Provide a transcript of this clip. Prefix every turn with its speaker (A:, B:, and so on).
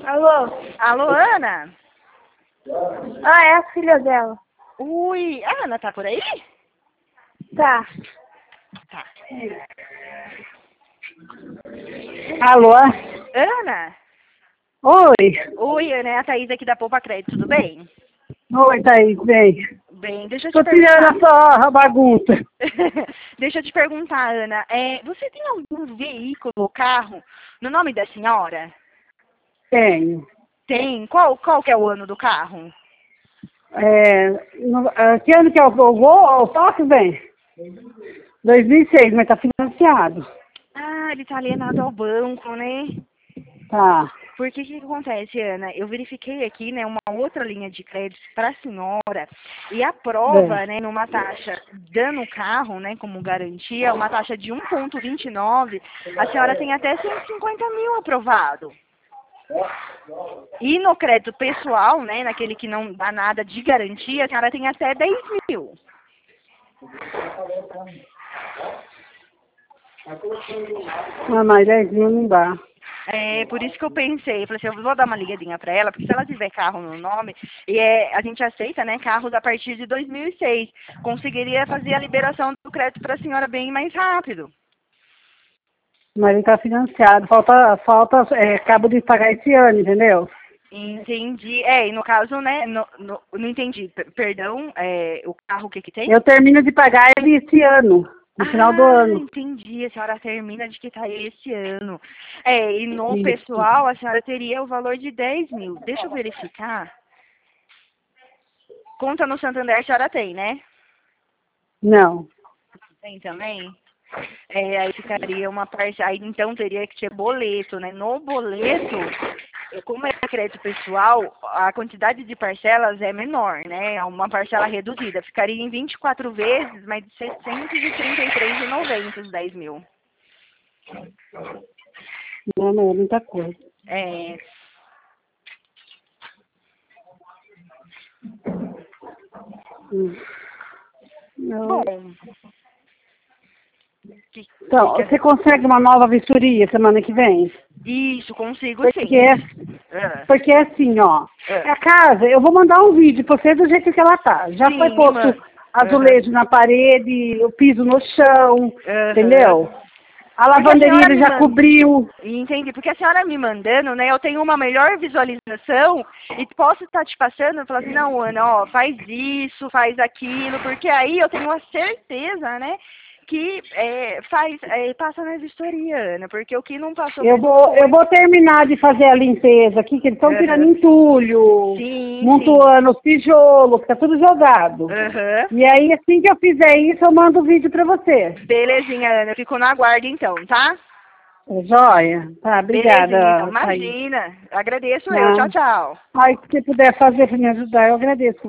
A: Alô?
B: Alô, Ana?
A: Ah, é a filha dela.
B: Ui, a Ana tá por aí?
A: Tá.
B: Tá.
A: Alô?
B: Ana?
A: Oi.
B: Oi, Ana, é a Thaís aqui da Poupa Crédito, tudo bem?
A: Oi, Thaís, bem.
B: Bem, deixa eu te
A: Tô tirando
B: perguntar.
A: a bagunça.
B: Deixa eu te perguntar, Ana. Você tem algum veículo, carro, no nome da senhora?
A: Tenho.
B: Tem. Qual que é o ano do carro?
A: Que ano que eu vou? Eu posso, bem? 2006, mas tá financiado.
B: Ah, ele tá alienado ao banco, né?
A: Tá.
B: Porque o que acontece, Ana? Eu verifiquei aqui, né, uma outra linha de crédito para a senhora e a prova,
A: Bem.
B: né, numa taxa dando o carro, né, como garantia, uma taxa de 1,29, a senhora tem até 150 mil aprovado. E no crédito pessoal, né, naquele que não dá nada de garantia, a senhora tem até 10 mil.
A: Ah, mas 10 mil não dá.
B: É por isso que eu pensei, falei assim, eu vou dar uma ligadinha para ela, porque se ela tiver carro no nome, a gente aceita, né, carros a partir de 2006, conseguiria fazer a liberação do crédito para a senhora bem mais rápido.
A: Mas ele tá financiado. Falta cabo de pagar esse ano, entendeu?
B: Entendi. E no caso, né, não entendi, perdão, o carro o que que tem?
A: Eu termino de pagar ele esse ano, no final do
B: Ah,
A: ano.
B: entendi. A senhora termina de quitar ele esse ano. E no
A: Isso.
B: pessoal, a senhora teria o valor de 10 mil. Deixa eu verificar. Conta no Santander a senhora tem, né?
A: Não.
B: Tem também? Aí ficaria uma parte. Aí então teria que ser boleto, né? No boleto, como é crédito pessoal, a quantidade de parcelas é menor, né? É uma parcela reduzida. Ficaria em 24 vezes, mas de 633,90 os 10 mil.
A: Não, é muita coisa.
B: É,
A: Não.
B: bom.
A: Então, você consegue uma nova vistoria semana que vem?
B: Isso, consigo
A: Porque
B: sim.
A: é,
B: Ah,
A: porque é assim, ó.
B: ah.
A: A casa, eu vou mandar um vídeo pra você do jeito que ela tá. Já foi
B: Sim, me
A: posto
B: manda. Aham.
A: azulejo na parede, o piso no chão,
B: Aham.
A: entendeu? A
B: Porque a
A: lavanderia
B: senhora
A: ele
B: me
A: já
B: manda.
A: cobriu.
B: Entendi, porque a senhora me mandando, né, eu tenho uma melhor visualização e posso estar te passando e falar assim, não, Ana, ó, faz isso, faz aquilo, porque aí eu tenho a certeza, né, que passa na vistoria, Ana, porque o que não passou
A: Eu
B: mesmo
A: vou, eu
B: foi.
A: vou terminar de fazer a limpeza aqui, que eles estão tirando
B: Aham.
A: entulho,
B: Sim, sim.
A: montoando os tijolos, que tá tudo jogado.
B: Aham.
A: E aí, assim que eu fizer isso, eu mando o vídeo pra você.
B: Belezinha, Ana, eu fico no aguardo então, tá?
A: Joia? Tá,
B: Belezinha, então.
A: obrigada, Thaís.
B: Imagina. Agradeço eu.
A: Ah,
B: Tchau, tchau.
A: ai, se você puder fazer pra me ajudar, eu agradeço.